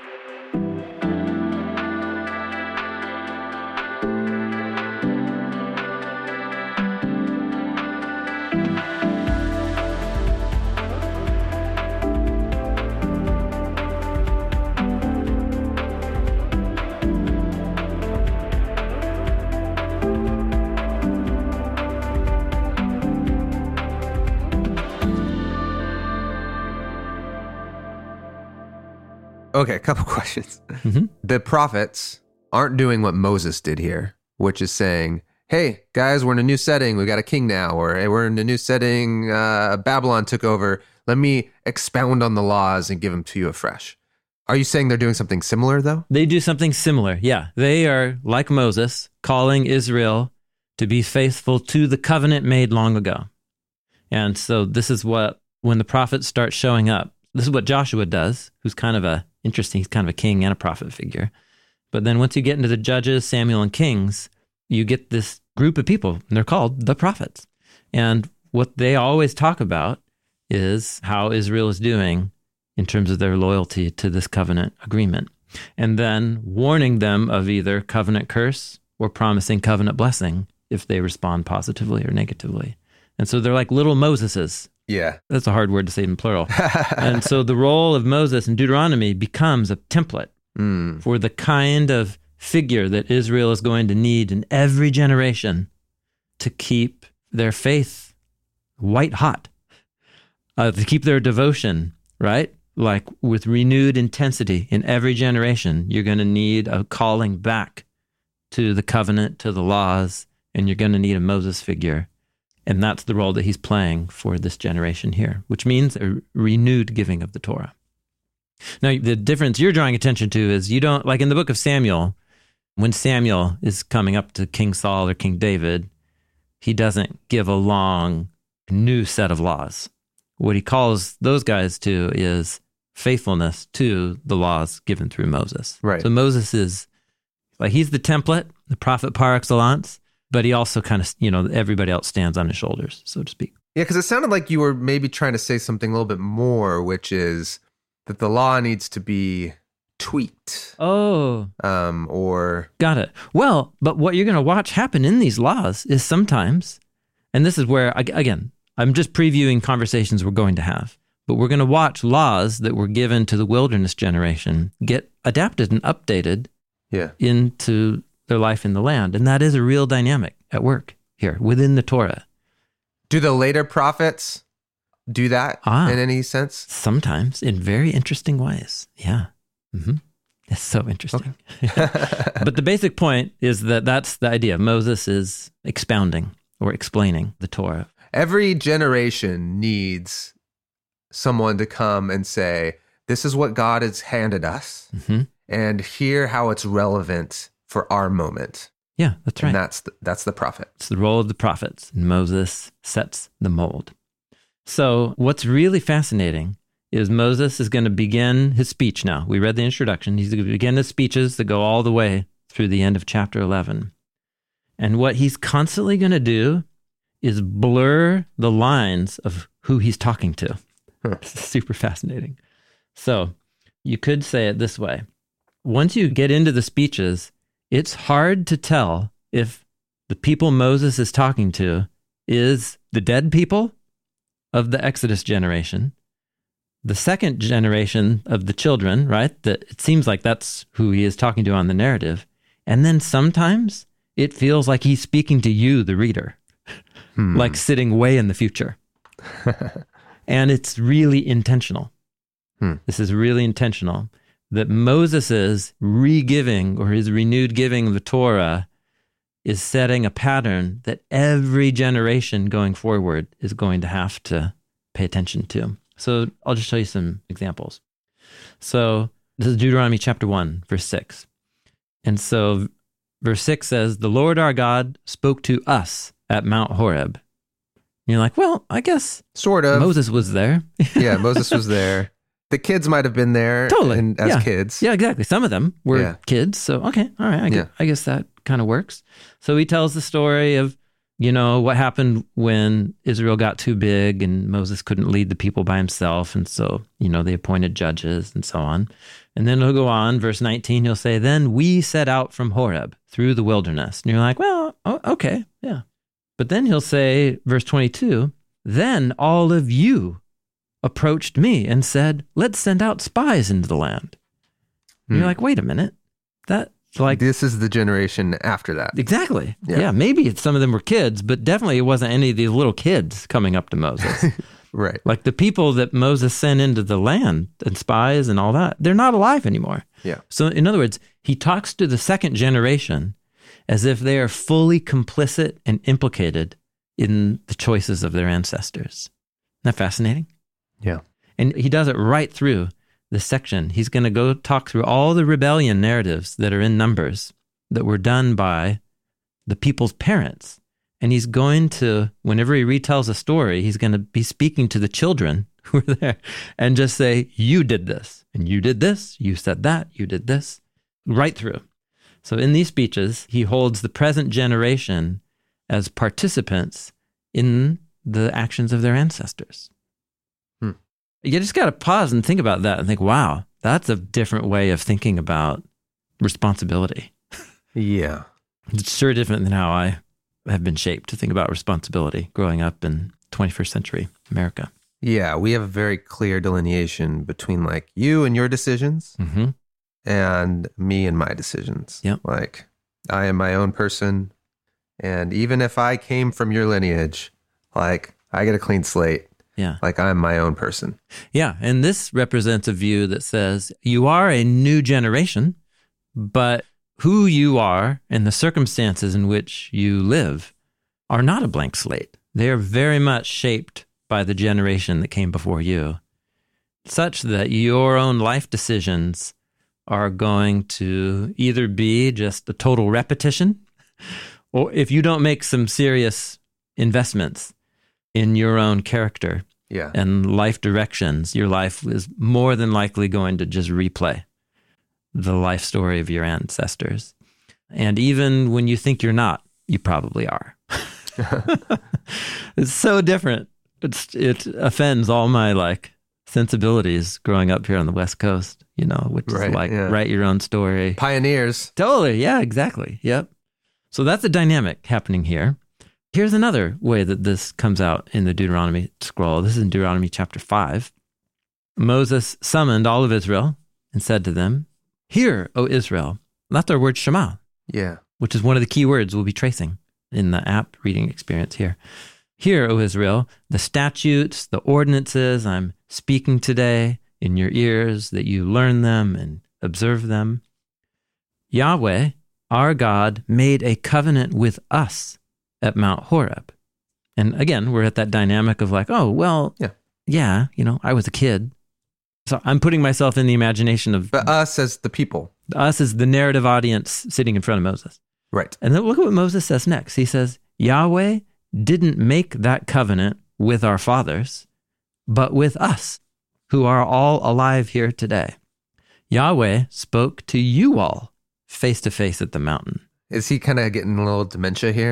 Okay, a couple questions. The prophets aren't doing what Moses did here, which is saying, hey, guys, we're in a new setting. We got a king now. Or hey, we're in a new setting. Babylon took over. Let me expound on the laws and give them to you afresh. Are you saying they're doing something similar, though? They do something similar, yeah. They are, like Moses, calling Israel to be faithful to the covenant made long ago. And so this is what, when the prophets start showing up, this is what Joshua does, who's kind of he's kind of a king and a prophet figure. But then once you get into the Judges, Samuel, and Kings, you get this group of people, and they're called the prophets. And what they always talk about is how Israel is doing in terms of their loyalty to this covenant agreement. And then warning them of either covenant curse or promising covenant blessing if they respond positively or negatively. And so they're like little Moseses. Yeah. That's a hard word to say in plural. And so the role of Moses in Deuteronomy becomes a template for the kind of figure that Israel is going to need in every generation to keep their faith white hot, to keep their devotion, right? Like with renewed intensity in every generation. You're going to need a calling back to the covenant, to the laws, and you're going to need a Moses figure. And that's the role that he's playing for this generation here, which means a renewed giving of the Torah. Now, the difference you're drawing attention to is you don't, like in the book of Samuel, when Samuel is coming up to King Saul or King David, he doesn't give a long new set of laws. What he calls those guys to is faithfulness to the laws given through Moses. Right. So Moses is, like, he's the template, the prophet par excellence, but he also kind of, everybody else stands on his shoulders, so to speak. Yeah, because it sounded like you were maybe trying to say something a little bit more, which is that the law needs to be tweaked. Oh. Or... Got it. Well, but what you're going to watch happen in these laws is sometimes, and this is where, again, I'm just previewing conversations we're going to have, but we're going to watch laws that were given to the wilderness generation get adapted and updated into their life in the land. And that is a real dynamic at work here within the Torah. Do the later prophets do that in any sense? Sometimes in very interesting ways. Yeah. Mm-hmm. It's so interesting. Okay. But the basic point is that that's the idea. Moses is expounding or explaining the Torah. Every generation needs someone to come and say, this is what God has handed us, and hear how it's relevant for our moment. Yeah, that's right. And that's the prophet. It's the role of the prophets. And Moses sets the mold. So what's really fascinating is Moses is going to begin his speech now. We read the introduction. He's going to begin his speeches that go all the way through the end of chapter 11. And what he's constantly going to do is blur the lines of who he's talking to. It's super fascinating. So you could say it this way. Once you get into the speeches, it's hard to tell if the people Moses is talking to is the dead people of the Exodus generation, the second generation of the children, right? That it seems like that's who he is talking to on the narrative. And then sometimes it feels like he's speaking to you, the reader, like sitting way in the future. And it's really intentional. This is really intentional. That Moses' re-giving or his renewed giving of the Torah is setting a pattern that every generation going forward is going to have to pay attention to. So I'll just show you some examples. So this is Deuteronomy chapter 1, verse 6. And so verse 6 says, the Lord our God spoke to us at Mount Horeb. And you're like, well, I guess sort of. Moses was there. Yeah, Moses was there. The kids might have been there Totally. as kids. Yeah, exactly. Some of them were kids. So, okay. All right. I guess that kind of works. So he tells the story of, what happened when Israel got too big and Moses couldn't lead the people by himself. And so, they appointed judges and so on. And then he'll go on, verse 19, he'll say, then we set out from Horeb through the wilderness. And you're like, well, okay, yeah. But then he'll say, verse 22, then all of you approached me and said, let's send out spies into the land. And you're like, wait a minute. This is the generation after that. Exactly. Yeah. Maybe some of them were kids, but definitely it wasn't any of these little kids coming up to Moses. Right. Like the people that Moses sent into the land and spies and all that, they're not alive anymore. Yeah. So in other words, he talks to the second generation as if they are fully complicit and implicated in the choices of their ancestors. Isn't that fascinating? Yeah. And he does it right through this section. He's going to go talk through all the rebellion narratives that are in Numbers that were done by the people's parents. And he's going to, whenever he retells a story, he's going to be speaking to the children who were there and just say, you did this, and you did this, you said that, you did this, right through. So in these speeches, he holds the present generation as participants in the actions of their ancestors. You just got to pause and think about that and think, wow, that's a different way of thinking about responsibility. Yeah. It's sure different than how I have been shaped to think about responsibility growing up in 21st century America. Yeah, we have a very clear delineation between like you and your decisions and me and my decisions. Yep. Like I am my own person. And even if I came from your lineage, like I get a clean slate. Yeah. Like I'm my own person. Yeah. And this represents a view that says you are a new generation, but who you are and the circumstances in which you live are not a blank slate. They are very much shaped by the generation that came before you, such that your own life decisions are going to either be just a total repetition, or if you don't make some serious investments in your own character and life directions, your life is more than likely going to just replay the life story of your ancestors. And even when you think you're not, you probably are. It's so different. It offends all my sensibilities growing up here on the West Coast, which is write your own story. Pioneers. Totally. Yeah, exactly. Yep. So that's a dynamic happening here. Here's another way that this comes out in the Deuteronomy scroll. This is in Deuteronomy chapter 5. Moses summoned all of Israel and said to them, "Hear, O Israel." That's our word Shema. Yeah. Which is one of the key words we'll be tracing in the app reading experience here. "Hear, O Israel, the statutes, the ordinances I'm speaking today in your ears, that you learn them and observe them. Yahweh, our God, made a covenant with us at Mount Horeb." And again, we're at that dynamic of I was a kid. So I'm putting myself in the imagination of... But us as the people. Us as the narrative audience sitting in front of Moses. Right. And then look at what Moses says next. He says, Yahweh didn't make that covenant with our fathers, but with us, who are all alive here today. Yahweh spoke to you all face to face at the mountain. Is he kind of getting a little dementia here?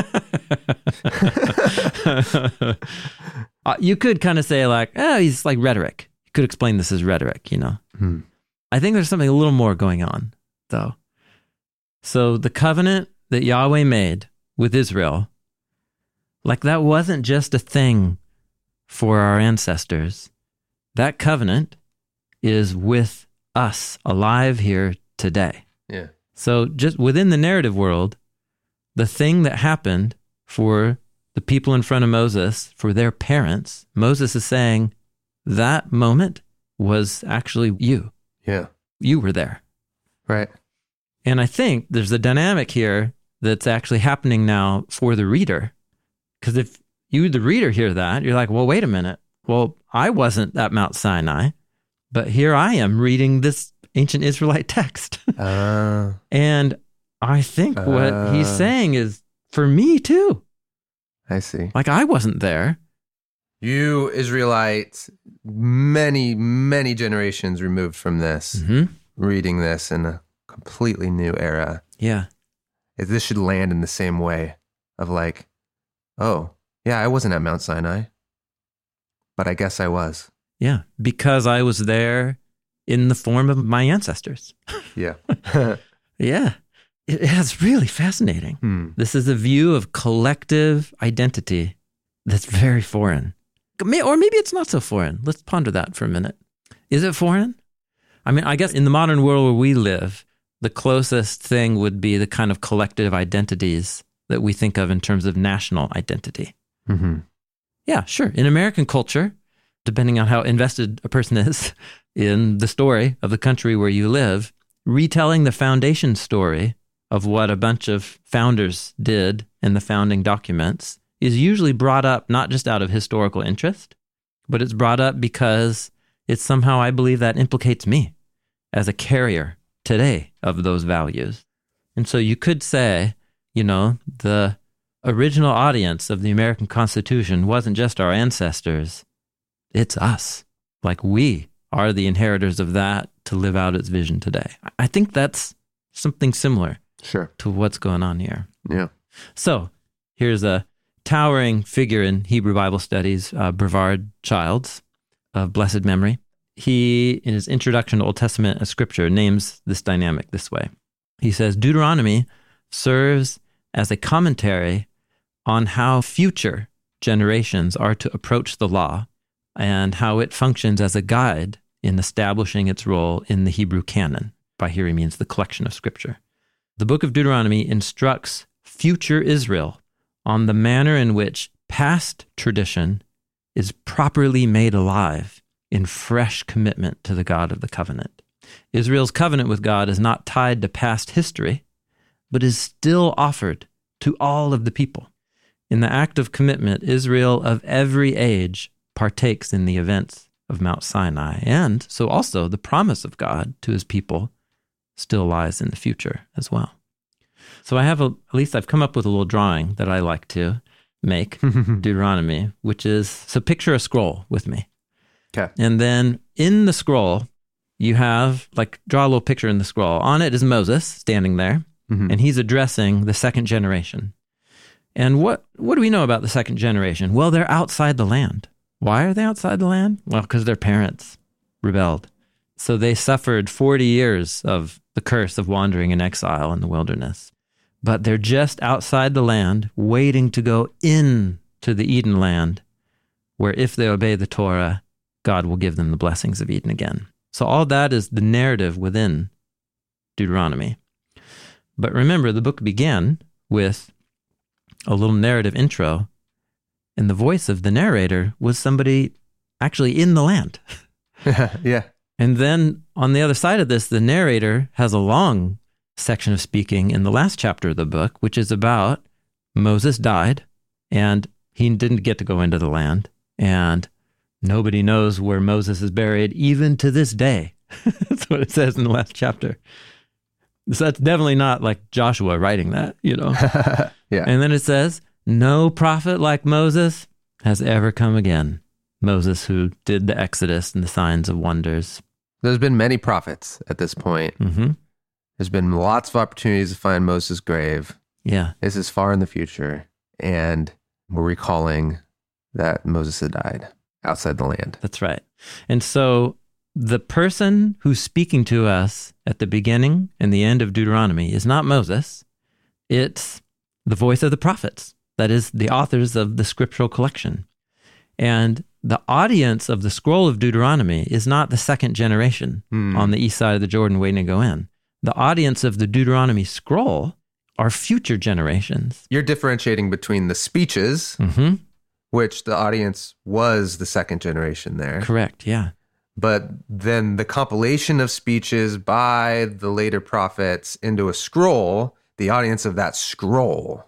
You could kind of say he's like rhetoric. You could explain this as rhetoric, I think there's something a little more going on, though. So the covenant that Yahweh made with Israel, that wasn't just a thing for our ancestors. That covenant is with us, alive here today. Yeah. So just within the narrative world, the thing that happened for the people in front of Moses, for their parents, Moses is saying that moment was actually you. Yeah. You were there. Right. And I think there's a dynamic here that's actually happening now for the reader. Because if you, the reader, hear that, you're like, well, wait a minute. Well, I wasn't at Mount Sinai, but here I am reading this ancient Israelite text. And I think what he's saying is for me too. I see. I wasn't there, You Israelites, many, many generations removed from this, reading this in a completely new era. Yeah. This should land in the same way of like, oh, yeah, I wasn't at Mount Sinai, but I guess I was. Yeah, because I was there in the form of my ancestors. Yeah. Yeah. It's really fascinating. This is a view of collective identity that's very foreign. Or maybe it's not so foreign. Let's ponder that for a minute. Is it foreign? I mean, I guess in the modern world where we live, the closest thing would be the kind of collective identities that we think of in terms of national identity. Mm-hmm. Yeah, sure. In American culture, depending on how invested a person is in the story of the country where you live, retelling the foundation story of what a bunch of founders did in the founding documents is usually brought up not just out of historical interest, but it's brought up because it's somehow, I believe, that implicates me as a carrier today of those values. And so you could say, you know, the original audience of the American Constitution wasn't just our ancestors, it's us. Like, we are the inheritors of that to live out its vision today. I think that's something similar to what's going on here. Yeah. So here's a towering figure in Hebrew Bible studies, Brevard Childs, of blessed memory. He, in his introduction to Old Testament scripture, names this dynamic this way. He says, Deuteronomy serves as a commentary on how future generations are to approach the law and how it functions as a guide in establishing its role in the Hebrew canon. By here he means the collection of scripture. The book of Deuteronomy instructs future Israel on the manner in which past tradition is properly made alive in fresh commitment to the God of the covenant. Israel's covenant with God is not tied to past history, but is still offered to all of the people. In the act of commitment, Israel of every age partakes in the events of Mount Sinai, and so also the promise of God to his people still lies in the future as well. So at least I've come up with a little drawing that I like to make, Deuteronomy, which is, so picture a scroll with me. Okay. And then in the scroll, you have, like, draw a little picture in the scroll. On it is Moses standing there, and he's addressing the second generation. And what do we know about the second generation? Well, they're outside the land. Why are they outside the land? Well, because their parents rebelled. So they suffered 40 years of the curse of wandering in exile in the wilderness. But they're just outside the land, waiting to go into the Eden land, where if they obey the Torah, God will give them the blessings of Eden again. So all that is the narrative within Deuteronomy. But remember, the book began with a little narrative intro, and the voice of the narrator was somebody actually in the land. Yeah. And then on the other side of this, the narrator has a long section of speaking in the last chapter of the book, which is about Moses died, and he didn't get to go into the land, and nobody knows where Moses is buried, even to this day. That's what it says in the last chapter. So that's definitely not like Joshua writing that, you know. Yeah. And then it says, no prophet like Moses has ever come again. Moses, who did the Exodus and the signs of wonders. There's been many prophets at this point. Mm-hmm. There's been lots of opportunities to find Moses' grave. Yeah. This is far in the future, and we're recalling that Moses had died outside the land. That's right. And so the person who's speaking to us at the beginning and the end of Deuteronomy is not Moses. It's the voice of the prophets. That is, the authors of the scriptural collection. And the audience of the scroll of Deuteronomy is not the second generation on the east side of the Jordan waiting to go in. The audience of the Deuteronomy scroll are future generations. You're differentiating between the speeches, which the audience was the second generation there. Correct, yeah. But then the compilation of speeches by the later prophets into a scroll, the audience of that scroll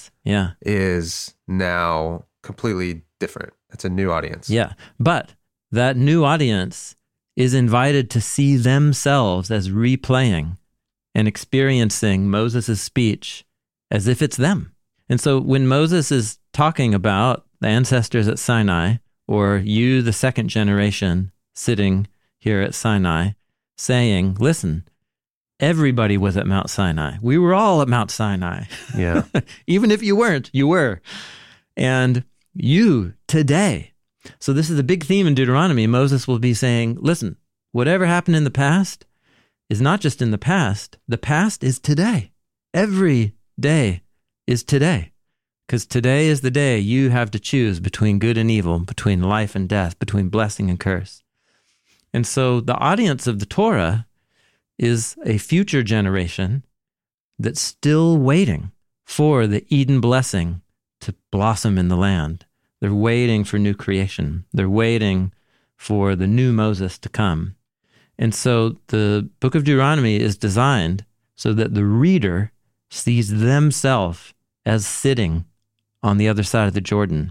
is now completely different. It's a new audience. Yeah, but that new audience is invited to see themselves as replaying and experiencing Moses' speech as if it's them. And so when Moses is talking about the ancestors at Sinai, or you, the second generation, sitting here at Sinai, saying, listen, everybody was at Mount Sinai. We were all at Mount Sinai. Yeah. Even if you weren't, you were. And you today. So this is a big theme in Deuteronomy. Moses will be saying, listen, whatever happened in the past is not just in the past. The past is today. Every day is today. Because today is the day you have to choose between good and evil, between life and death, between blessing and curse. And so the audience of the Torah is a future generation that's still waiting for the Eden blessing to blossom in the land. They're waiting for new creation. They're waiting for the new Moses to come. And so the book of Deuteronomy is designed so that the reader sees themselves as sitting on the other side of the Jordan,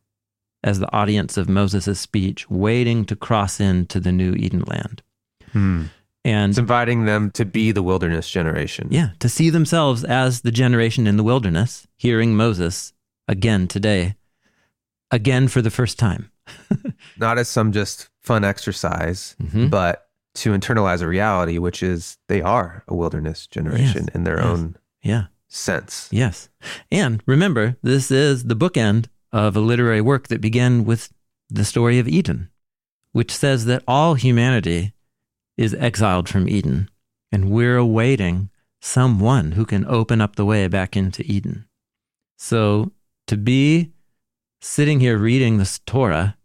as the audience of Moses' speech, waiting to cross into the new Eden land. And it's inviting them to be the wilderness generation. Yeah, to see themselves as the generation in the wilderness, hearing Moses again today, again for the first time. Not as some just fun exercise, but to internalize a reality, which is they are a wilderness generation in their own sense. Yes. And remember, this is the bookend of a literary work that began with the story of Eden, which says that all humanity is exiled from Eden, and we're awaiting someone who can open up the way back into Eden. So to be sitting here reading this Torah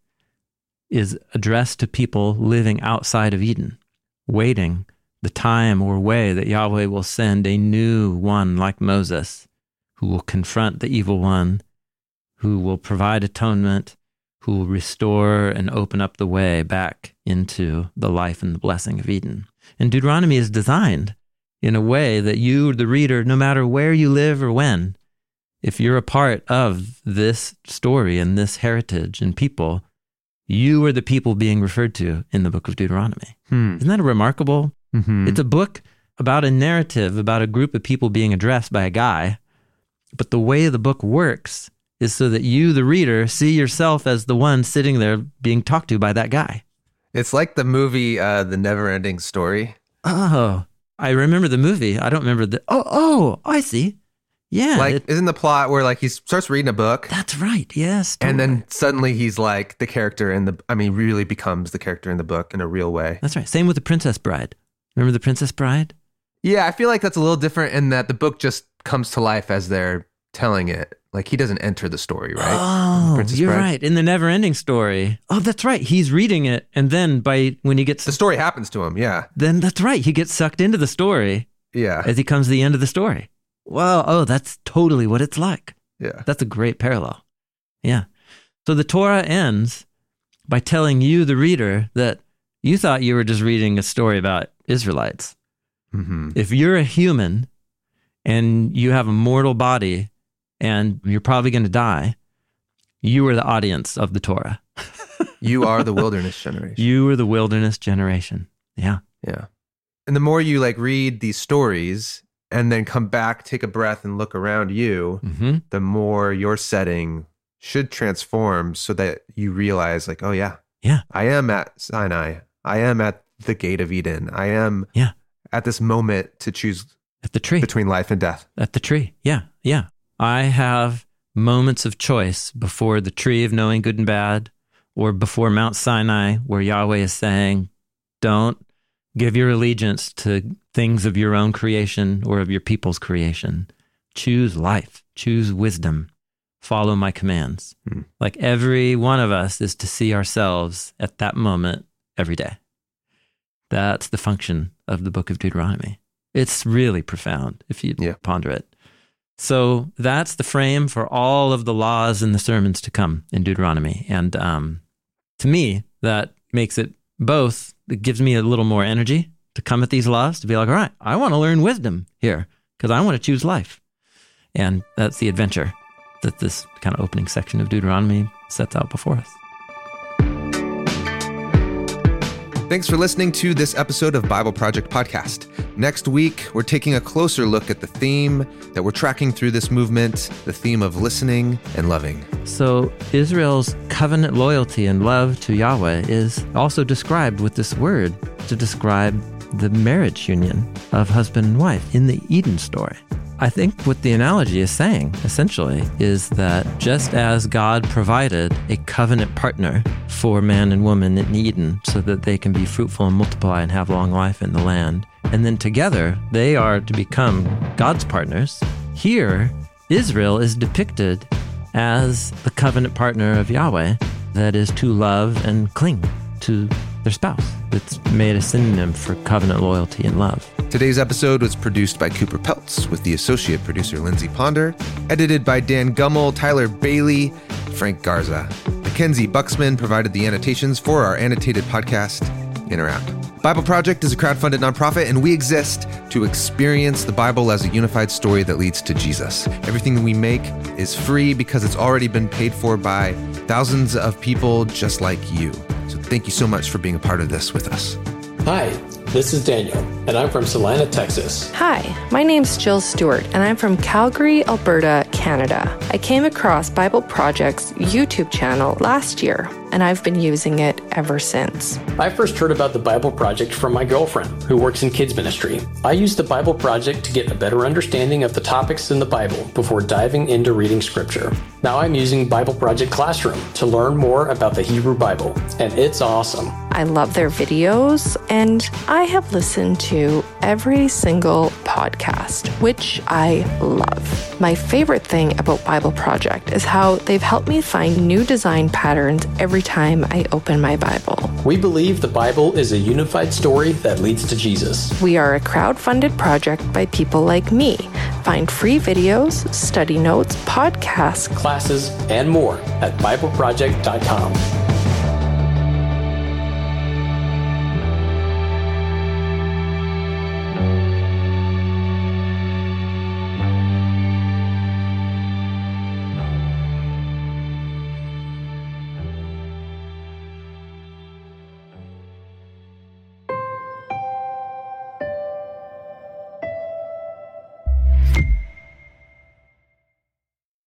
is addressed to people living outside of Eden, waiting the time or way that Yahweh will send a new one like Moses, who will confront the evil one, who will provide atonement, who will restore and open up the way back into the life and the blessing of Eden. And Deuteronomy is designed in a way that you, the reader, no matter where you live or when, if you're a part of this story and this heritage and people, you are the people being referred to in the book of Deuteronomy. Isn't that remarkable? It's a book about a narrative, about a group of people being addressed by a guy, but the way the book works is so that you, the reader, see yourself as the one sitting there being talked to by that guy. It's like the movie, The Never-Ending Story. Oh, I remember the movie. I don't remember the... Oh, I see. Yeah. Like, isn't the plot where like he starts reading a book? That's right, yes. Totally. And then suddenly he's like the character really becomes the character in the book in a real way. That's right. Same with The Princess Bride. Remember The Princess Bride? Yeah, I feel like that's a little different in that the book just comes to life as they're telling it. Like, he doesn't enter the story, right? Oh, you're right. In The Never-Ending Story. Oh, that's right. He's reading it, and then when he gets... The story happens to him, yeah. Then that's right. He gets sucked into the story as he comes to the end of the story. Wow. Oh, that's totally what it's like. Yeah. That's a great parallel. Yeah. So the Torah ends by telling you, the reader, that you thought you were just reading a story about Israelites. If you're a human and you have a mortal body and you're probably going to die, you are the audience of the Torah. You are the wilderness generation. You are the wilderness generation. Yeah. Yeah. And the more you like read these stories and then come back, take a breath and look around you, the more your setting should transform so that you realize like, oh yeah, I am at Sinai. I am at the gate of Eden. I am at this moment to choose at the tree between life and death. At the tree. Yeah. Yeah. I have moments of choice before the tree of knowing good and bad, or before Mount Sinai, where Yahweh is saying, don't give your allegiance to things of your own creation or of your people's creation. Choose life, choose wisdom, follow my commands. Like every one of us is to see ourselves at that moment every day. That's the function of the book of Deuteronomy. It's really profound if you ponder it. So that's the frame for all of the laws and the sermons to come in Deuteronomy. And to me, that makes it both, it gives me a little more energy to come at these laws, to be like, all right, I want to learn wisdom here because I want to choose life. And that's the adventure that this kind of opening section of Deuteronomy sets out before us. Thanks for listening to this episode of Bible Project Podcast. Next week, we're taking a closer look at the theme that we're tracking through this movement, the theme of listening and loving. So Israel's covenant loyalty and love to Yahweh is also described with this word to describe the marriage union of husband and wife in the Eden story. I think what the analogy is saying, essentially, is that just as God provided a covenant partner for man and woman in Eden so that they can be fruitful and multiply and have long life in the land, and then together they are to become God's partners, here Israel is depicted as the covenant partner of Yahweh that is to love and cling to their spouse. It's made a synonym for covenant loyalty and love. Today's episode was produced by Cooper Peltz with the associate producer Lindsay Ponder, edited by Dan Gummel, Tyler Bailey, Frank Garza. Mackenzie Buxman provided the annotations for our annotated podcast, Interapp. Bible Project is a crowdfunded nonprofit, and we exist to experience the Bible as a unified story that leads to Jesus. Everything that we make is free because it's already been paid for by thousands of people just like you. So thank you so much for being a part of this with us. Hi, this is Daniel, and I'm from Salina, Texas. Hi, my name's Jill Stewart, and I'm from Calgary, Alberta, Canada. I came across Bible Project's YouTube channel last year, and I've been using it ever since. I first heard about the Bible Project from my girlfriend, who works in kids ministry. I used the Bible Project to get a better understanding of the topics in the Bible before diving into reading scripture. Now I'm using Bible Project Classroom to learn more about the Hebrew Bible, and it's awesome. I love their videos, and I have listened to every single podcast, which I love. My favorite thing about Bible Project is how they've helped me find new design patterns every time I open my Bible. We believe the Bible is a unified story that leads to Jesus. We are a crowd-funded project by people like me. Find free videos, study notes, podcasts, classes, and more at BibleProject.com.